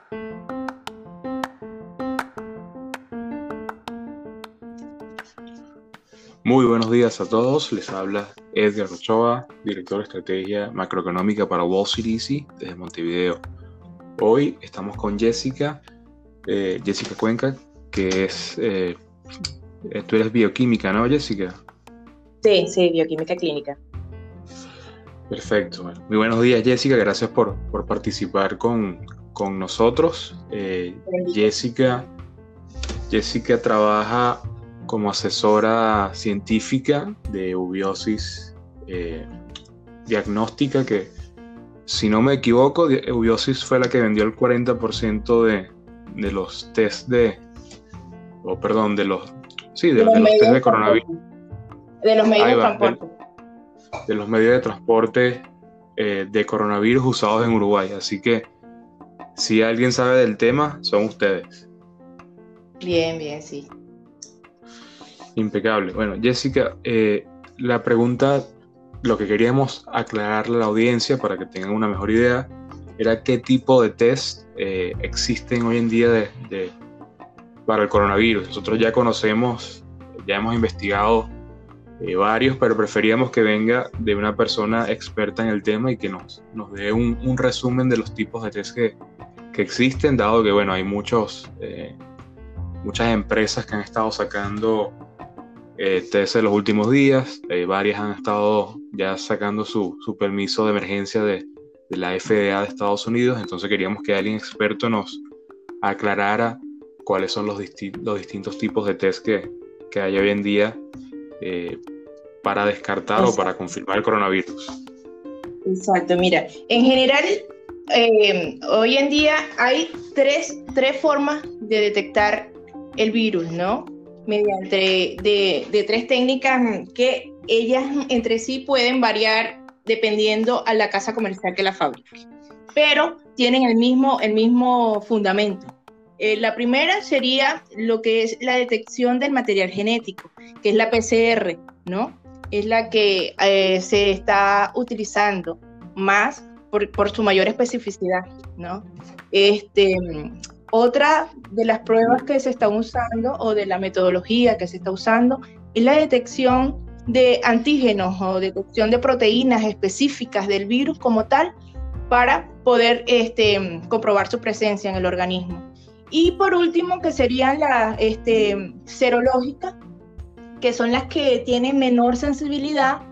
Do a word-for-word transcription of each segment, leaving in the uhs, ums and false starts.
Muy buenos días a todos, les habla Edgar Ochoa, director de estrategia macroeconómica para Wall Street Easy desde Montevideo. Hoy estamos con Jessica, eh, Jessica Cuenca, que es, eh, eh, tú eres bioquímica, ¿no, Jessica? Sí, sí, bioquímica clínica. Perfecto, bueno, muy buenos días, Jessica, gracias por, por participar con, con nosotros. Eh, Jessica, Jessica trabaja como asesora científica de Ubiosis eh, diagnóstica, que si no me equivoco, Ubiosis fue la que vendió el cuarenta por ciento de, de los test de, o oh, perdón, de los, sí, de, de los, de los test de coronavirus. De los medios de transporte. De, de los medios de transporte eh, de coronavirus usados en Uruguay. Así que si alguien sabe del tema, son ustedes. Bien, bien, sí. Impecable. Bueno, Jessica, eh, la pregunta, lo que queríamos aclararle a la audiencia para que tengan una mejor idea, era qué tipo de test eh, existen hoy en día de, de, para el coronavirus. Nosotros ya conocemos, ya hemos investigado eh, varios, pero preferíamos que venga de una persona experta en el tema y que nos, nos dé un, un resumen de los tipos de test que, que existen, dado que, bueno, hay muchos, eh, muchas empresas que han estado sacando Eh, test en los últimos días, eh, varias han estado ya sacando su, su permiso de emergencia de, de la F D A de Estados Unidos, entonces queríamos que alguien experto nos aclarara cuáles son los, disti- los distintos tipos de test que, que hay hoy en día eh, para descartar Exacto. o para confirmar el coronavirus. Exacto, mira, en general eh, hoy en día hay tres, tres formas de detectar el virus, ¿no? Mediante de, de tres técnicas que ellas entre sí pueden variar dependiendo a la casa comercial que la fabrique, pero tienen el mismo, el mismo fundamento. Eh, la primera sería lo que es la detección del material genético, que es la P C R, ¿no? Es la que eh, se está utilizando más por, por su mayor especificidad, ¿no? Este... Otra de las pruebas que se están usando o de la metodología que se está usando es la detección de antígenos o detección de proteínas específicas del virus como tal para poder este, comprobar su presencia en el organismo. Y por último, que serían las este, serológicas, que son las que tienen menor sensibilidad,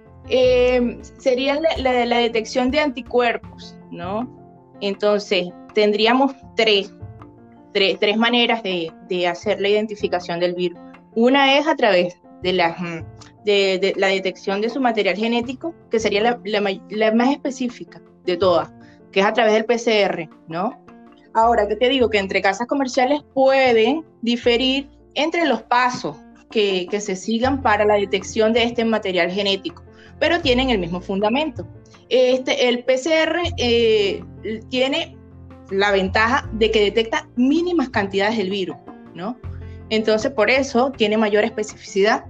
eh, serían la, la, la detección de anticuerpos, ¿no? Entonces, tendríamos tres. Tres, tres maneras de, de hacer la identificación del virus. Una es a través de la, de, de la detección de su material genético, que sería la, la, la más específica de todas, que es a través del P C R, ¿no? Ahora, ¿qué te digo? Que entre casas comerciales pueden diferir entre los pasos que, que se sigan para la detección de este material genético, pero tienen el mismo fundamento. Este, el P C R eh, tiene la ventaja de que detecta mínimas cantidades del virus, ¿no? Entonces, por eso tiene mayor especificidad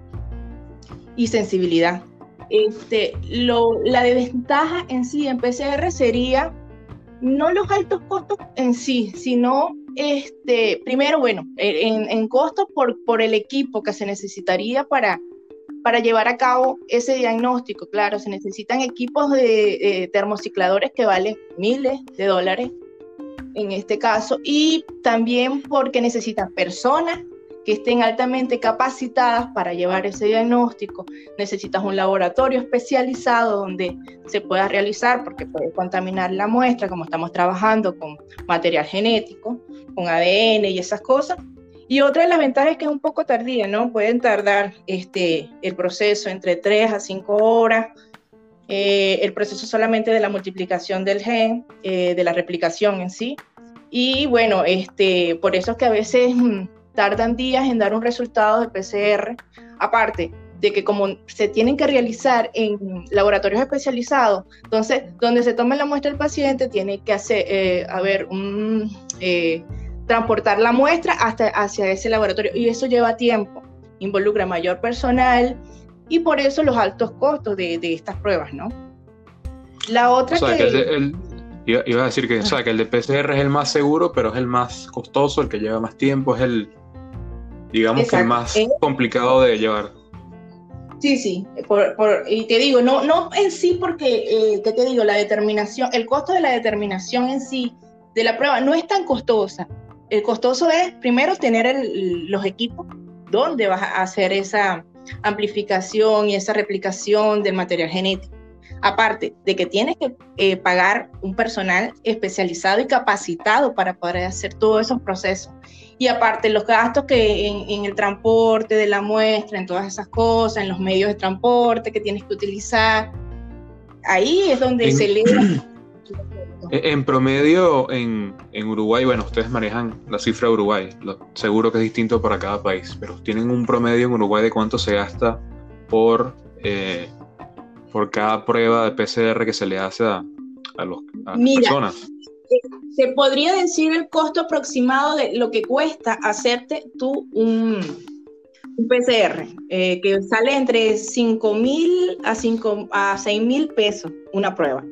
y sensibilidad. Este, lo, la desventaja en sí en P C R sería no los altos costos en sí, sino, este, primero, bueno, en, en costos por, por el equipo que se necesitaría para, para llevar a cabo ese diagnóstico. Claro, se necesitan equipos de, de termocicladores que valen miles de dólares, en este caso, y también porque necesitan personas que estén altamente capacitadas para llevar ese diagnóstico. Necesitas un laboratorio especializado donde se pueda realizar, porque puede contaminar la muestra, como estamos trabajando con material genético, con A D N y esas cosas. Y otra de las ventajas es que es un poco tardía, ¿no? Pueden tardar este, el proceso entre tres a cinco horas, Eh, el proceso solamente de la multiplicación del gen, eh, de la replicación en sí, y bueno, este, por eso es que a veces mmm, tardan días en dar un resultado de P C R, aparte de que como se tienen que realizar en laboratorios especializados, entonces donde se tome la muestra del paciente tiene que hacer, eh, a ver, un, eh, transportar la muestra hasta hacia ese laboratorio, y eso lleva tiempo, involucra mayor personal, y por eso los altos costos de, de estas pruebas, ¿no? La otra o sea, que... que el, el, Iba, iba a decir que, o sea, que el de P C R es el más seguro, pero es el más costoso, el que lleva más tiempo, es el, digamos que el Exacto. más Eh, complicado de llevar. sí, sí, por, por- y te digo, no, no en sí porque, eh, ¿qué te digo? La determinación, el costo de la determinación en sí de la prueba no es tan costosa. El costoso es, primero, tener el- los equipos donde vas a hacer esa amplificación y esa replicación del material genético. Aparte de que tienes que eh, pagar un personal especializado y capacitado para poder hacer todos esos procesos. Y aparte, los gastos que en, en el transporte de la muestra, en todas esas cosas, en los medios de transporte que tienes que utilizar, ahí es donde se En, eleva. en promedio, en, en Uruguay, bueno, ustedes manejan la cifra de Uruguay, lo- seguro que es distinto para cada país, pero tienen un promedio en Uruguay de cuánto se gasta por, eh, por cada prueba de P C R que se le hace a, a los, a las Mira, personas. se podría decir el costo aproximado de lo que cuesta hacerte tú un, un P C R, eh, que sale entre cinco mil a, cinco, a seis mil pesos una prueba.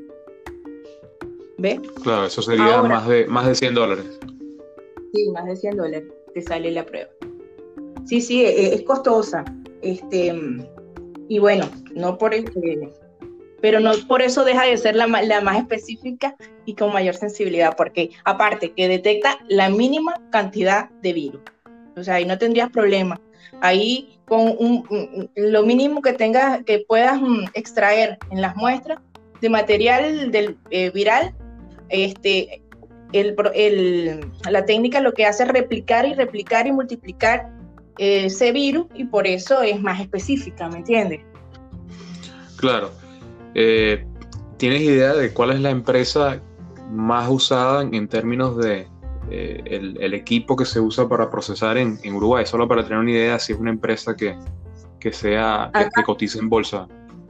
¿Ves? Claro, eso sería Ahora, más de, más de cien dólares. sí, más de cien dólares te sale la prueba. Sí, sí, es, es costosa. Este, y bueno, no por este, pero no por eso deja de ser la, la más específica y con mayor sensibilidad, porque aparte que detecta la mínima cantidad de virus. O sea, ahí no tendrías problema. Ahí con un, un, lo mínimo que tengas, que puedas um, extraer en las muestras de material del, eh, viral, este, el, el, la técnica lo que hace es replicar y replicar y multiplicar eh, ese virus, y por eso es más específica, ¿me entiendes? Claro. Eh, ¿Tienes idea de cuál es la empresa más usada en, en términos de eh, el, el equipo que se usa para procesar en, en Uruguay? Solo para tener una idea si es una empresa que, que sea que, que cotice en bolsa.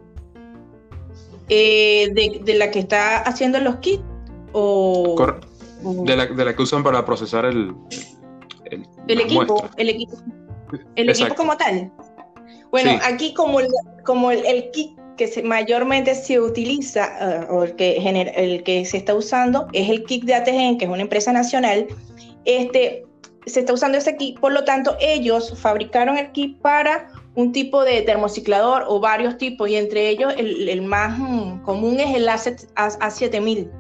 Eh, de, de la que está haciendo los kits o, Cor o... De, la, de la que usan para procesar el, el, el equipo, el equipo, el equipo como tal. Bueno, sí. Aquí como el, como el, el kit que se, mayormente se utiliza uh, o el que, genera, el que se está usando es el kit de ATGen, que es una empresa nacional. Este, se está usando ese kit, por lo tanto ellos fabricaron el kit para un tipo de termociclador o varios tipos, y entre ellos el, el más mm, común es el A siete mil.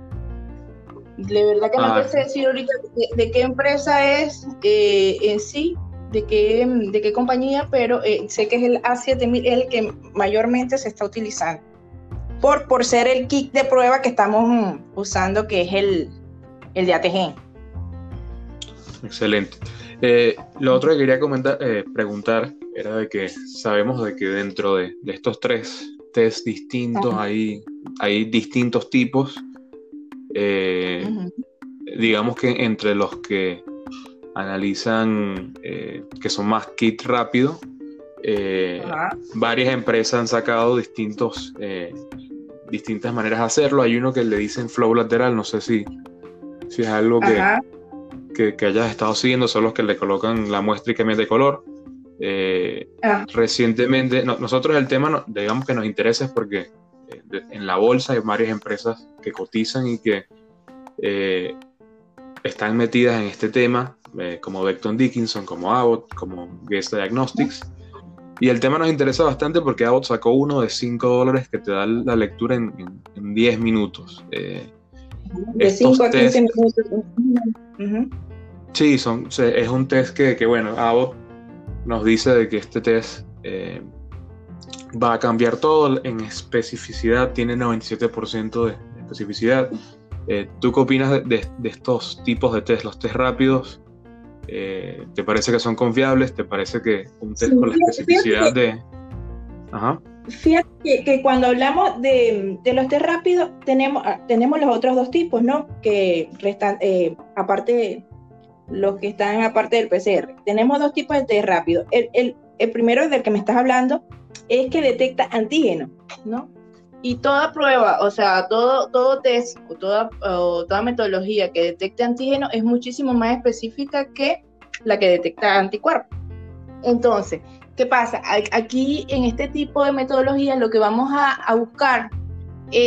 De verdad que no ah. te sé decir ahorita de, de qué empresa es eh, en sí, de qué, de qué compañía, pero eh, sé que es el A siete mil, es el que mayormente se está utilizando, por, por ser el kit de prueba que estamos mm, usando, que es el, el de ATGen. Excelente. Eh, lo otro que quería comentar, eh, preguntar era de que sabemos de que dentro de, de estos tres test distintos hay, hay distintos tipos. Eh, uh-huh. Digamos que entre los que analizan eh, que son más kit rápido, eh, uh-huh. varias empresas han sacado distintos eh, distintas maneras de hacerlo. Hay uno que le dicen flow lateral, no sé si, si es algo que, uh-huh. que, que hayas estado siguiendo, son los que le colocan la muestra y cambian de color. Eh, uh-huh. Recientemente, no, nosotros el tema, no, digamos que nos interesa es porque eh, de, en la bolsa hay varias empresas que cotizan y que eh, están metidas en este tema, eh, como Becton Dickinson, como Abbott, como Guess Diagnostics. Y el tema nos interesa bastante porque Abbott sacó uno de cinco dólares que te da la lectura en, en, en diez minutos. Eh, de cinco a quince minutos. Uh-huh. Sí, son, es un test que, que, bueno, Abbott nos dice de que este test eh, va a cambiar todo en especificidad, tiene noventa y siete por ciento de especificidad. Eh, ¿Tú qué opinas de, de, de estos tipos de test, los test rápidos? Eh, ¿Te parece que son confiables? ¿Te parece que un test sí, con la especificidad fíjate, de...? Ajá. Fíjate que, que cuando hablamos de, de los test rápidos, tenemos, tenemos los otros dos tipos, ¿no? Que restan, eh, aparte, los que están aparte del P C R. Tenemos dos tipos de test rápidos. El, el, el primero del que me estás hablando es que detecta antígenos, ¿no? Y toda prueba, o sea, todo, todo test o toda, o toda metodología que detecte antígenos es muchísimo más específica que la que detecta anticuerpos. Entonces, ¿qué pasa? Aquí en este tipo de metodología lo que vamos a, a buscar es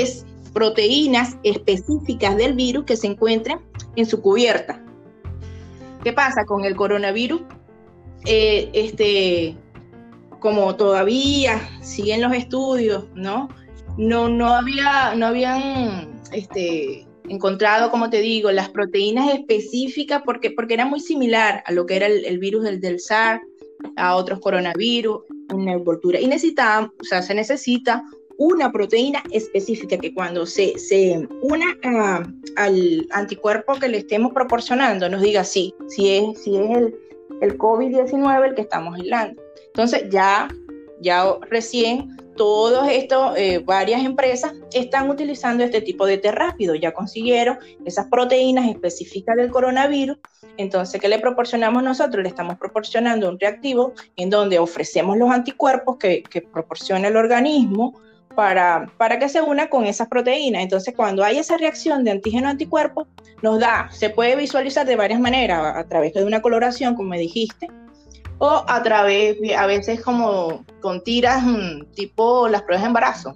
proteínas específicas del virus que se encuentren en su cubierta. ¿Qué pasa con el coronavirus? Eh, este, como todavía siguen los estudios, ¿no? No, no, había, no habían este, encontrado, como te digo, las proteínas específicas porque, porque era muy similar a lo que era el, el virus del, del SARS, a otros coronavirus, una envoltura. Y necesitaba, o sea, se necesita una proteína específica que cuando se, se una uh, al anticuerpo que le estemos proporcionando nos diga sí, si es, si es el, el COVID diecinueve el que estamos aislando. Entonces ya, ya recién todos estos, eh, varias empresas están utilizando este tipo de test rápido, ya consiguieron esas proteínas específicas del coronavirus. Entonces, ¿qué le proporcionamos nosotros? Le estamos proporcionando un reactivo en donde ofrecemos los anticuerpos que, que proporciona el organismo para, para que se una con esas proteínas. Entonces, cuando hay esa reacción de antígeno-anticuerpo, nos da, se puede visualizar de varias maneras, a, a través de una coloración, como me dijiste, o a través, a veces como con tiras tipo las pruebas de embarazo.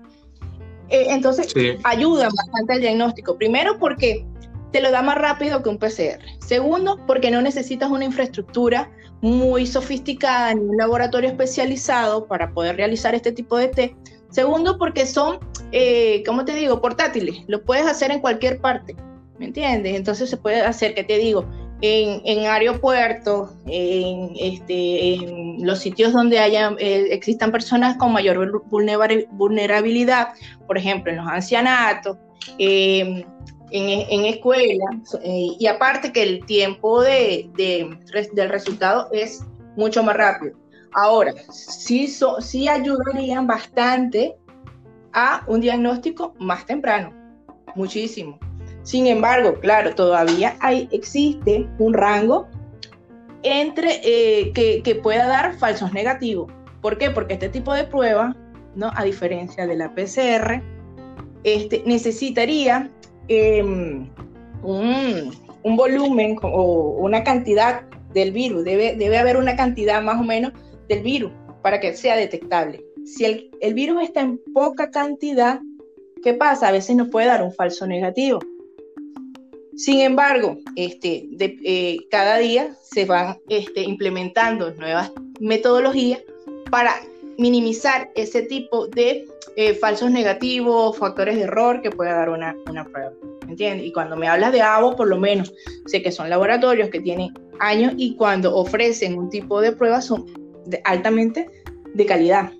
Eh, entonces, sí, ayudan bastante al diagnóstico. Primero, porque te lo da más rápido que un P C R. Segundo, porque no necesitas una infraestructura muy sofisticada ni un laboratorio especializado para poder realizar este tipo de test. Segundo, porque son, eh, ¿cómo te digo?, portátiles. Lo puedes hacer en cualquier parte, ¿me entiendes? Entonces se puede hacer, ¿qué te digo?, en, en aeropuertos, en, este, en los sitios donde haya, eh, existan personas con mayor vulnerabilidad, por ejemplo, en los ancianatos, eh, en, en escuelas, eh, y aparte que el tiempo de, de, del resultado es mucho más rápido. Ahora, sí, so, sí ayudarían bastante a un diagnóstico más temprano, muchísimo. Sin embargo, claro, todavía hay, existe un rango entre eh, que, que pueda dar falsos negativos. ¿Por qué? Porque este tipo de prueba, ¿no?, a diferencia de la P C R, este, necesitaría eh, un, un volumen o una cantidad del virus. Debe, debe haber una cantidad más o menos del virus para que sea detectable. Si el, el virus está en poca cantidad, ¿qué pasa? A veces nos puede dar un falso negativo. Sin embargo, este, de, eh, cada día se van este, implementando nuevas metodologías para minimizar ese tipo de eh, falsos negativos, factores de error que pueda dar una, una prueba, ¿entiendes? Y cuando me hablas de A B O, por lo menos sé que son laboratorios que tienen años y cuando ofrecen un tipo de pruebas son de, altamente de calidad.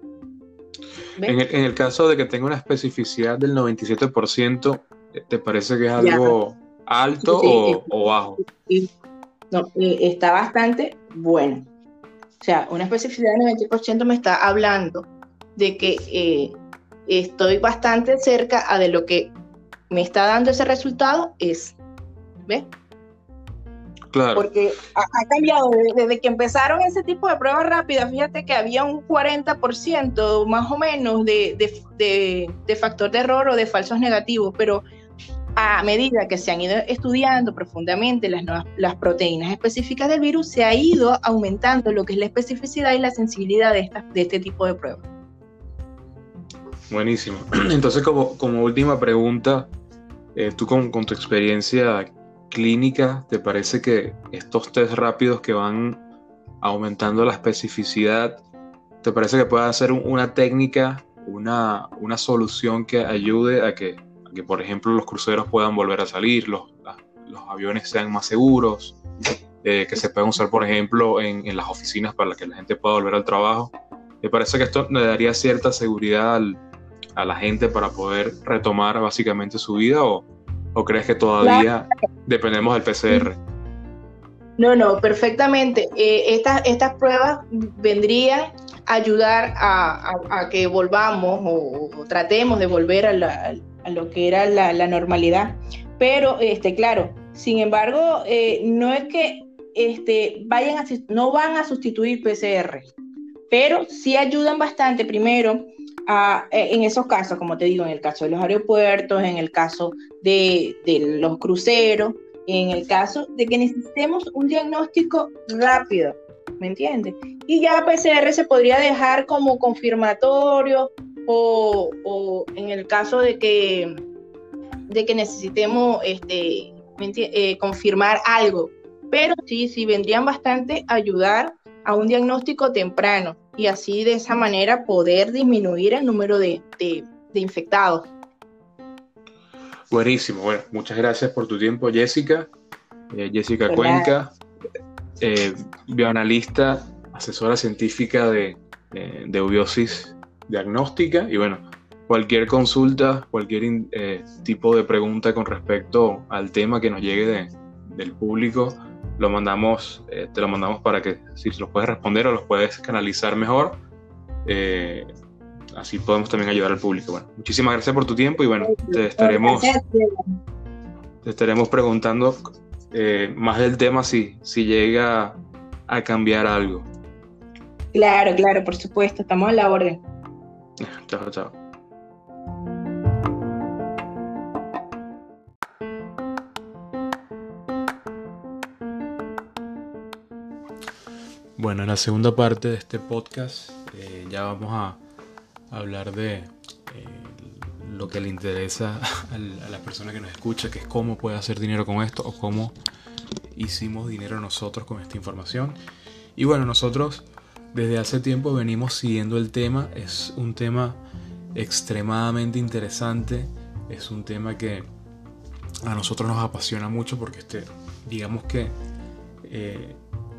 En el, en el caso de que tenga una especificidad del noventa y siete por ciento, ¿te parece que es algo ya alto sí, o, sí, o bajo? Sí. No, eh, está bastante bueno. O sea, una especificidad del noventa por ciento me está hablando de que eh, estoy bastante cerca a de lo que me está dando ese resultado es, ¿ves? Claro. Porque ha, ha cambiado desde, desde que empezaron ese tipo de pruebas rápidas. Fíjate que había un cuarenta por ciento más o menos de, de, de, de factor de error o de falsos negativos, pero a medida que se han ido estudiando profundamente las, nuevas, las proteínas específicas del virus, se ha ido aumentando lo que es la especificidad y la sensibilidad de, esta, de este tipo de pruebas. Buenísimo. Entonces, como, como última pregunta, eh, tú con, con tu experiencia clínica, ¿te parece que estos test rápidos que van aumentando la especificidad, te parece que pueda ser una técnica, una, una solución que ayude a que que por ejemplo los cruceros puedan volver a salir, los, los aviones sean más seguros, eh, que se puedan usar por ejemplo en, en las oficinas para que la gente pueda volver al trabajo? ¿Te parece que esto le daría cierta seguridad al, a la gente para poder retomar básicamente su vida o, o crees que todavía claro, dependemos del P C R? No, no, perfectamente. Eh, estas, estas pruebas vendrían a ayudar a, a, a que volvamos o, o tratemos de volver a la a lo que era la, la normalidad, pero este, claro, sin embargo, eh, no es que este, vayan a, no van a sustituir P C R, pero sí ayudan bastante primero a, en esos casos, como te digo, en el caso de los aeropuertos, en el caso de, de los cruceros, en el caso de que necesitemos un diagnóstico rápido, ¿me entiendes? Y ya P C R se podría dejar como confirmatorio o, o en el caso de que, de que necesitemos este, eh, confirmar algo. Pero sí, sí vendrían bastante a ayudar a un diagnóstico temprano y así de esa manera poder disminuir el número de, de, de infectados. Buenísimo, bueno, muchas gracias por tu tiempo, Jessica. Eh, Jessica Pues Cuenca, eh, bioanalista, asesora científica de, de, de eubiosis diagnóstica. Y bueno, cualquier consulta, cualquier eh, tipo de pregunta con respecto al tema que nos llegue de, del público, lo mandamos, eh, te lo mandamos para que si los puedes responder o los puedes canalizar mejor. Eh, así podemos también ayudar al público. Bueno, muchísimas gracias por tu tiempo y bueno, te estaremos, te estaremos preguntando eh, más del tema si, si llega a cambiar algo. Claro, claro, por supuesto, estamos a la orden. Chao, chao. Bueno, en la segunda parte de este podcast eh, ya vamos a hablar de eh, lo que le interesa a la persona que nos escucha, que es cómo puede hacer dinero con esto o cómo hicimos dinero nosotros con esta información. Y bueno, nosotros desde hace tiempo venimos siguiendo el tema. Es un tema extremadamente interesante, es un tema que a nosotros nos apasiona mucho porque este, digamos que eh,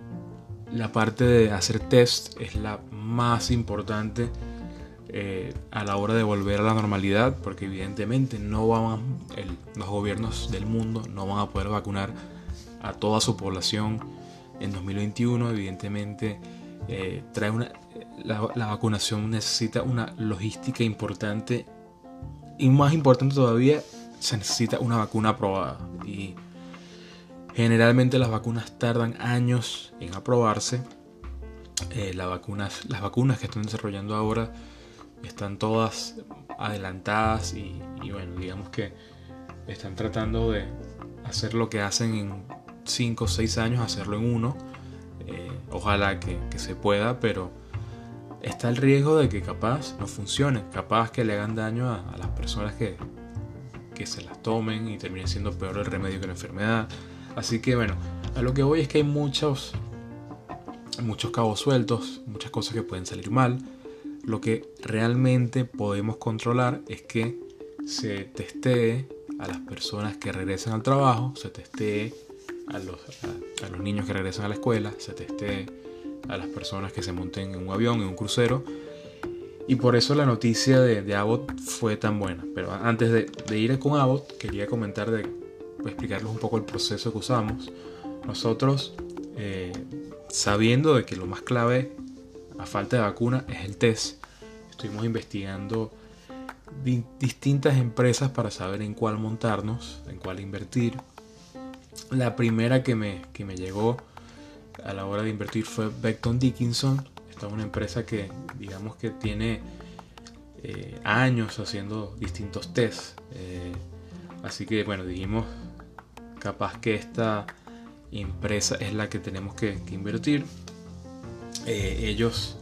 la parte de hacer test es la más importante eh, a la hora de volver a la normalidad, porque evidentemente no van el, los gobiernos del mundo no van a poder vacunar a toda su población en dos mil veintiuno. Evidentemente eh, trae una, la, la vacunación necesita una logística importante y más importante todavía, se necesita una vacuna aprobada y generalmente las vacunas tardan años en aprobarse. Eh, las, vacunas, las vacunas que están desarrollando ahora están todas adelantadas y, y bueno, digamos que están tratando de hacer lo que hacen en cinco o seis años, hacerlo en uno. Eh, ojalá que, que se pueda, pero está el riesgo de que capaz no funcione, capaz que le hagan daño a, a las personas que, que se las tomen y termine siendo peor el remedio que la enfermedad. Así que bueno, a lo que voy es que hay muchos, muchos cabos sueltos, muchas cosas que pueden salir mal. Lo que realmente podemos controlar es que se testee a las personas que regresan al trabajo, se testee a los, a, a los niños que regresan a la escuela, se testee a las personas que se monten en un avión, en un crucero. Y por eso la noticia de, de Abbott fue tan buena. Pero antes de, de ir con Abbott, quería comentar de explicarles un poco el proceso que usamos. Nosotros, eh, sabiendo de que lo más clave a falta de vacuna es el test, estuvimos investigando di- distintas empresas para saber en cuál montarnos, en cuál invertir. La primera que me, que me llegó a la hora de invertir fue Becton Dickinson. Esta es una empresa que digamos que tiene eh, años haciendo distintos tests. Eh, así que bueno, dijimos capaz que esta empresa es la que tenemos que, que invertir. Eh, ellos,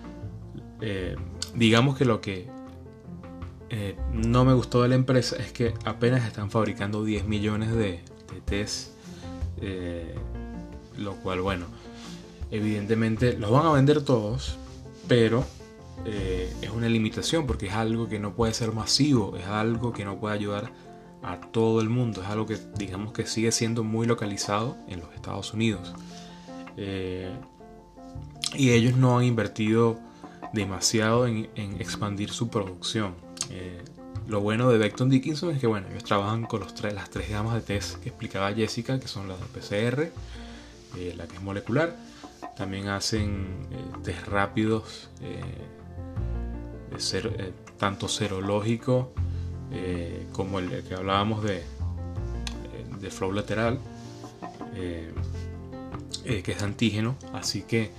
eh, digamos que lo que eh, no me gustó de la empresa es que apenas están fabricando diez millones de, de test, eh, lo cual, bueno, evidentemente los van a vender todos, pero eh, es una limitación porque es algo que no puede ser masivo, es algo que no puede ayudar a todo el mundo, es algo que digamos que sigue siendo muy localizado en los Estados Unidos. Eh, y ellos no han invertido demasiado en, en expandir su producción. Eh, lo bueno de Becton Dickinson es que bueno, ellos trabajan con los tres, las tres gamas de test que explicaba Jessica, que son las de P C R, eh, la que es molecular. También hacen eh, test rápidos, eh, de ser, eh, tanto serológico eh, como el, el que hablábamos de, de flow lateral, eh, eh, que es antígeno. Así que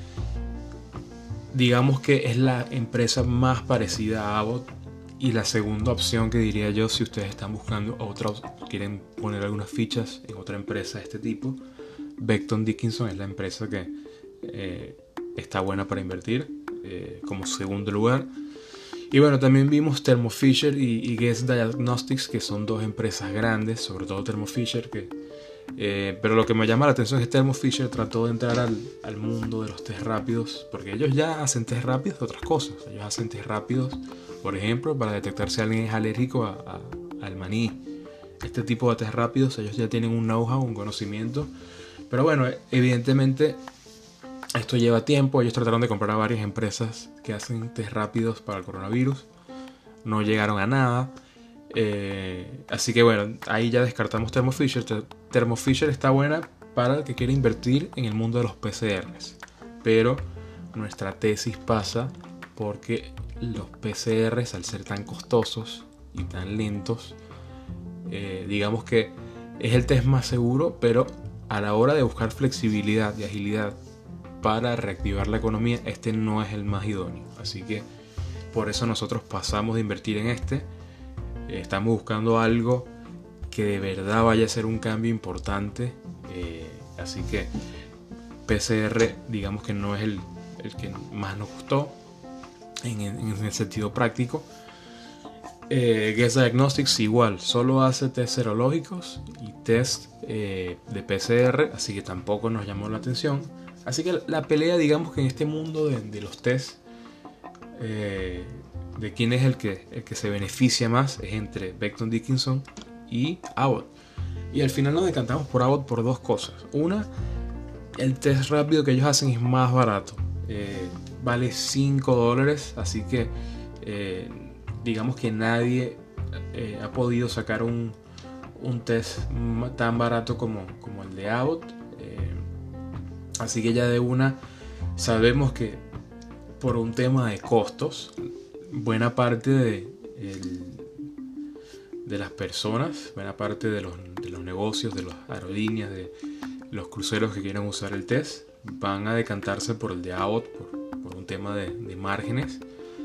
digamos que es la empresa más parecida a Abbott y la segunda opción que diría yo si ustedes están buscando otra, quieren poner algunas fichas en otra empresa de este tipo. Becton Dickinson es la empresa que eh, está buena para invertir eh, como segundo lugar. Y bueno, también vimos Thermo Fisher y, y Guess Diagnostics, que son dos empresas grandes, sobre todo Thermo Fisher, que, eh, pero lo que me llama la atención es que Thermo Fisher trató de entrar al, al mundo de los test rápidos, porque ellos ya hacen test rápidos de otras cosas. Ellos hacen test rápidos, por ejemplo, para detectar si alguien es alérgico a, a, al maní. Este tipo de test rápidos, ellos ya tienen un know-how, un conocimiento. Pero bueno, evidentemente esto lleva tiempo. Ellos trataron de comprar a varias empresas que hacen test rápidos para el coronavirus. No llegaron a nada. Eh, así que bueno, ahí ya descartamos Thermo Fisher. Thermo Fisher está buena para el que quiere invertir en el mundo de los P C Rs. Pero nuestra tesis pasa porque los P C Rs, al ser tan costosos y tan lentos, eh, digamos que es el test más seguro, pero a la hora de buscar flexibilidad y agilidad para reactivar la economía, este no es el más idóneo. Así que por eso nosotros pasamos de invertir en este. Eh, estamos buscando algo que de verdad vaya a ser un cambio importante. Eh, así que P C R, digamos que no es el, el que más nos gustó en, en el sentido práctico. Eh, Guess Diagnostics igual, solo hace test serológicos y test eh, de P C R, así que tampoco nos llamó la atención. Así que la pelea, digamos que en este mundo de, de los tests, eh, de quién es el que, el que se beneficia más, es entre Becton Dickinson y Abbott. Y al final nos decantamos por Abbott por dos cosas. Una, el test rápido que ellos hacen es más barato, eh, vale cinco dólares, así que eh, digamos que nadie eh, ha podido sacar un, un test tan barato como, como el de Abbott. Eh, así que ya de una sabemos que por un tema de costos, buena parte de, el, de las personas, buena parte de los, de los negocios, de las aerolíneas, de los cruceros que quieran usar el test, van a decantarse por el de Abbott por, por un tema de, de márgenes.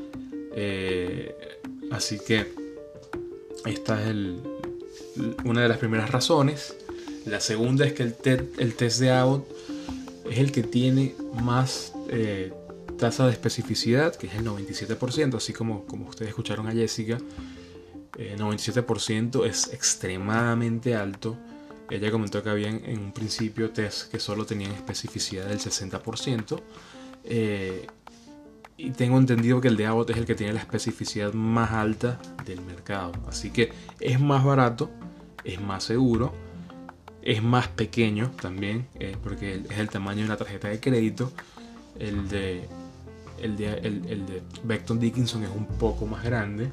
Eh, así que esta es el, una de las primeras razones. La segunda es que el, te, el test de Abbott es el que tiene más eh, tasa de especificidad, que es el noventa y siete por ciento, así como, como ustedes escucharon a Jessica. El noventa y siete por ciento es extremadamente alto. Ella comentó que habían en un principio test que solo tenían especificidad del sesenta por ciento. Eh, y tengo entendido que el de Abbott es el que tiene la especificidad más alta del mercado. Así que es más barato, es más seguro, es más pequeño también, eh, porque es el tamaño de una tarjeta de crédito. El de, el de, el, el de Becton Dickinson es un poco más grande.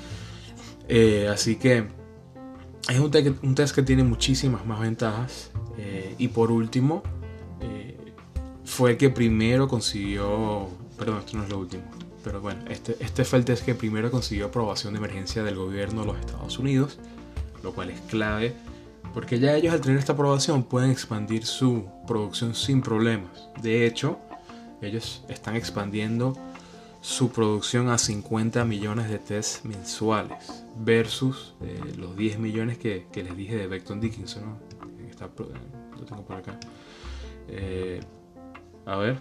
Eh, así que es un, te- un test que tiene muchísimas más ventajas. Eh, y por último, eh, fue el que primero consiguió, perdón, esto no es lo último, pero bueno, este, este fue el test que primero consiguió aprobación de emergencia del gobierno de los Estados Unidos, lo cual es clave, porque ya ellos al tener esta aprobación pueden expandir su producción sin problemas. De hecho, ellos están expandiendo su producción a cincuenta millones de tests mensuales versus eh, los diez millones que, que les dije de Becton Dickinson, ¿no? Está, lo tengo por acá. Eh, a ver.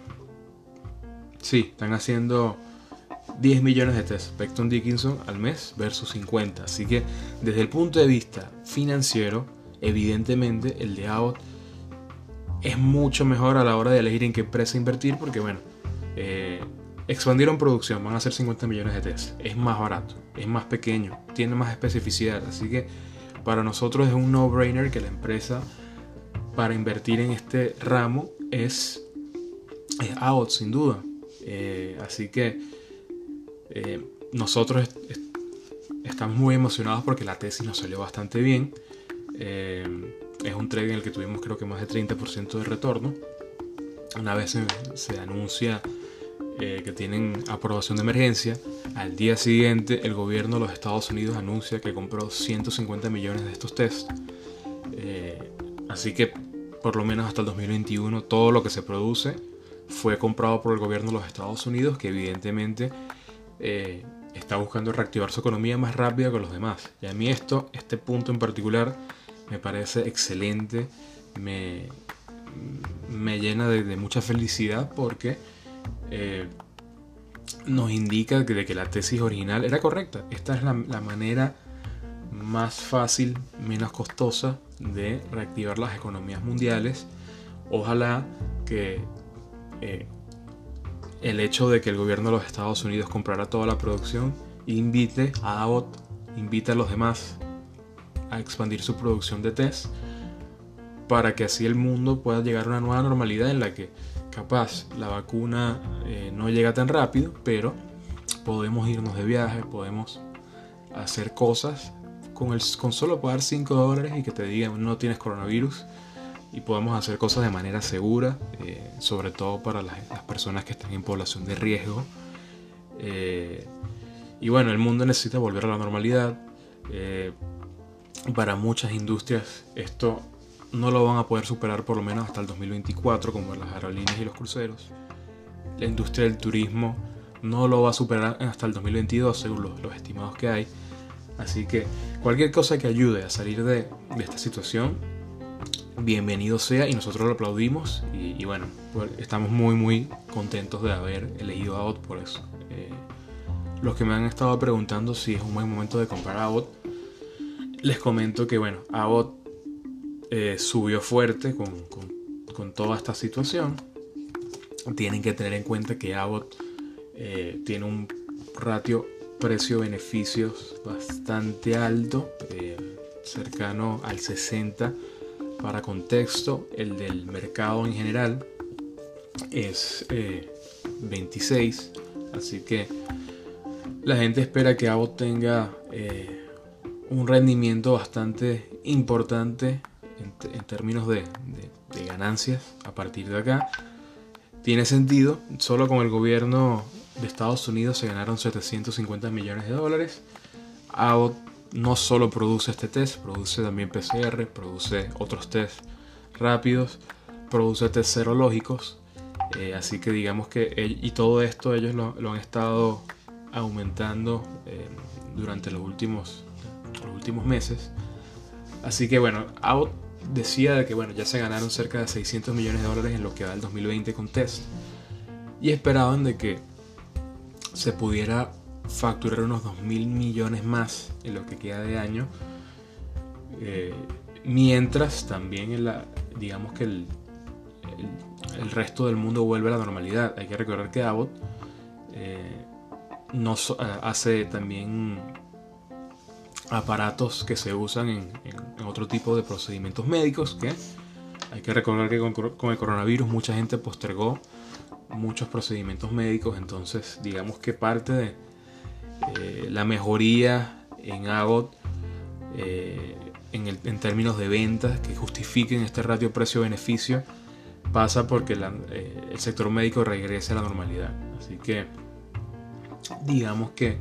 Sí, están haciendo diez millones de tests Becton Dickinson al mes versus cincuenta. Así que desde el punto de vista financiero, evidentemente el de Abbott es mucho mejor a la hora de elegir en qué empresa invertir, porque bueno, eh, expandieron producción, van a hacer cincuenta millones de tests, es más barato, es más pequeño, tiene más especificidad, así que para nosotros es un no-brainer que la empresa para invertir en este ramo es, es Abbott, sin duda. Eh, así que eh, nosotros est- est- estamos muy emocionados porque la tesis nos salió bastante bien. Eh, es un trade en el que tuvimos creo que más de treinta por ciento de retorno. Una vez se, se anuncia eh, que tienen aprobación de emergencia, al día siguiente el gobierno de los Estados Unidos anuncia que compró ciento cincuenta millones de estos tests. Eh, así que por lo menos hasta el dos mil veintiuno todo lo que se produce fue comprado por el gobierno de los Estados Unidos, que evidentemente eh, está buscando reactivar su economía más rápido que los demás. Y a mí esto, este punto en particular, me parece excelente, me, me llena de, de mucha felicidad porque eh, nos indica que, de que la tesis original era correcta. Esta es la, la manera más fácil, menos costosa de reactivar las economías mundiales. Ojalá que eh, el hecho de que el gobierno de los Estados Unidos comprara toda la producción invite a Abbott, invite a los demás a expandir su producción de test, para que así el mundo pueda llegar a una nueva normalidad en la que capaz la vacuna eh, no llega tan rápido, pero podemos irnos de viaje, podemos hacer cosas con, el, con solo pagar cinco dólares y que te digan no tienes coronavirus, y podemos hacer cosas de manera segura, eh, sobre todo para las, las personas que están en población de riesgo. Eh, y bueno, el mundo necesita volver a la normalidad. Eh, para muchas industrias esto no lo van a poder superar por lo menos hasta el dos mil veinticuatro, como las aerolíneas y los cruceros. La industria del turismo no lo va a superar hasta el dos mil veintidós, según los, los estimados que hay. Así que cualquier cosa que ayude a salir de, de esta situación, bienvenido sea, y nosotros lo aplaudimos. Y, y bueno, pues estamos muy muy contentos de haber elegido a Abbott por eso. Eh, los que me han estado preguntando si es un buen momento de comprar a Abbott, les comento que bueno, Abbott eh, subió fuerte con, con, con toda esta situación. Tienen que tener en cuenta que Abbott eh, tiene un ratio precio-beneficios bastante alto, eh, cercano al sesenta. Para contexto, el del mercado en general es eh, veintiséis, así que la gente espera que Abbott tenga eh, un rendimiento bastante importante en, en términos de, de, de ganancias a partir de acá. Tiene sentido, solo con el gobierno de Estados Unidos se ganaron setecientos cincuenta millones de dólares. Abbott no solo produce este test, produce también P C R, produce otros test rápidos, produce test serológicos, eh, así que digamos que y todo esto ellos lo, lo han estado aumentando eh, durante los últimos, los últimos meses. Así que bueno, Abbott decía de que bueno, ya se ganaron cerca de seiscientos millones de dólares en lo que va del dos mil veinte con test, y esperaban de que se pudiera facturar unos dos mil millones más en lo que queda de año, eh, mientras también en la, digamos que el, el, el resto del mundo vuelve a la normalidad. Hay que recordar que Abbott eh, nos hace también aparatos que se usan en, en, en otro tipo de procedimientos médicos, que hay que recordar que con, con el coronavirus mucha gente postergó muchos procedimientos médicos. Entonces digamos que parte de eh, la mejoría en Abbott eh, en, el, en términos de ventas que justifiquen este ratio precio-beneficio pasa porque la, eh, el sector médico regrese a la normalidad. Así que digamos que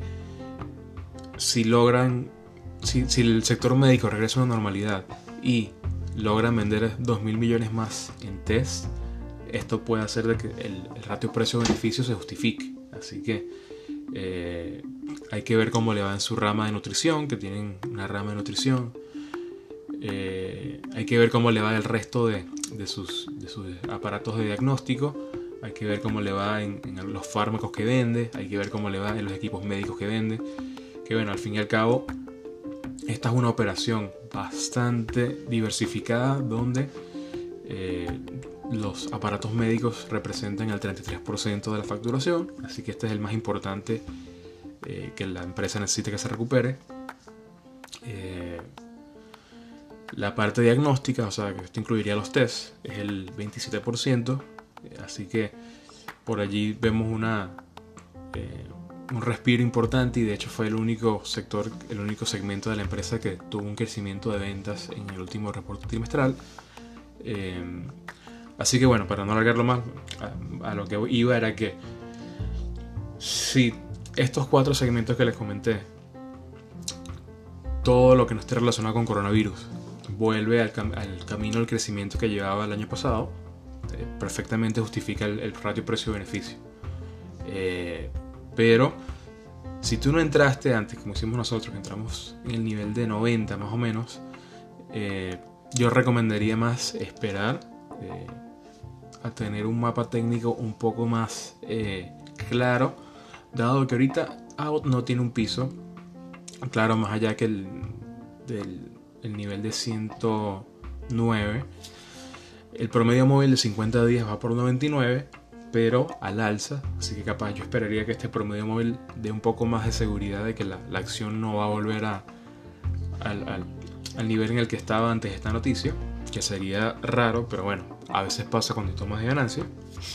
si logran si, si el sector médico regresa a una normalidad y logran vender dos mil millones más en test, esto puede hacer de que el, el ratio precio-beneficio se justifique. Así que eh, hay que ver cómo le va en su rama de nutrición, que tienen una rama de nutrición. Eh, hay que ver cómo le va el resto de, de, sus, de sus aparatos de diagnóstico. Hay que ver cómo le va en, en los fármacos que vende. Hay que ver cómo le va en los equipos médicos que vende. Que bueno, al fin y al cabo, esta es una operación bastante diversificada donde eh, los aparatos médicos representan el treinta y tres por ciento de la facturación. Así que este es el más importante eh, que la empresa necesita que se recupere. Eh, la parte diagnóstica, o sea, que esto incluiría los tests, es el veintisiete por ciento. Eh, así que por allí vemos una... Eh, un respiro importante, y de hecho fue el único sector, el único segmento de la empresa que tuvo un crecimiento de ventas en el último reporte trimestral. Eh, así que bueno, para no alargarlo más, a, a lo que iba era que si estos cuatro segmentos que les comenté, todo lo que no esté relacionado con coronavirus vuelve al, cam al camino del crecimiento que llevaba el año pasado, eh, perfectamente justifica el, el ratio precio-beneficio. Eh, Pero si tú no entraste antes, como hicimos nosotros, que entramos en el nivel de noventa más o menos, eh, yo recomendaría más esperar eh, a tener un mapa técnico un poco más eh, claro dado que ahorita Abbott no tiene un piso, claro, más allá que el, del el nivel de ciento nueve, el promedio móvil de cincuenta días va por noventa y nueve, pero al alza, así que capaz yo esperaría que este promedio móvil dé un poco más de seguridad de que la, la acción no va a volver a, al, al, al nivel en el que estaba antes de esta noticia, que sería raro, pero bueno, a veces pasa cuando hay tomas de ganancia.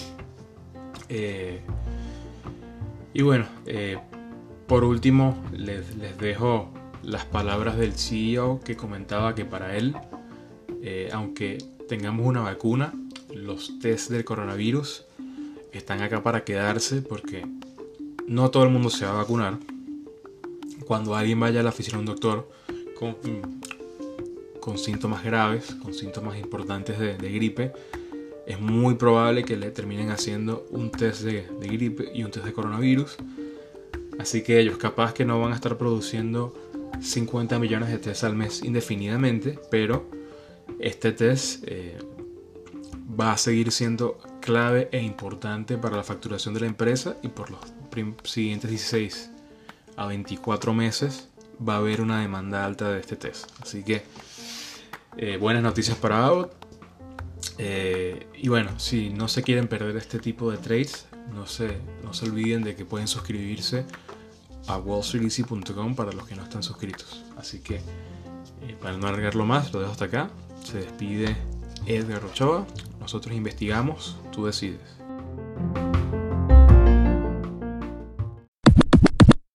Eh, y bueno, eh, por último les, les dejo las palabras del C E O, que comentaba que para él, eh, aunque tengamos una vacuna, los test del coronavirus están acá para quedarse, porque no todo el mundo se va a vacunar. Cuando alguien vaya a la oficina de un doctor con, con síntomas graves, con síntomas importantes de, de gripe, es muy probable que le terminen haciendo un test de, de gripe y un test de coronavirus. Así que ellos capaz que no van a estar produciendo cincuenta millones de tests al mes indefinidamente, pero este test eh, va a seguir siendo clave e importante para la facturación de la empresa, y por los siguientes dieciséis a veinticuatro meses va a haber una demanda alta de este test. Así que eh, buenas noticias para Abbott. Eh, y bueno, si no se quieren perder este tipo de trades, no se, no se olviden de que pueden suscribirse a wall street easy punto com para los que no están suscritos. Así que eh, para no alargarlo más, lo dejo hasta acá. Se despide Edgar Ochoa. Nosotros investigamos, tú decides.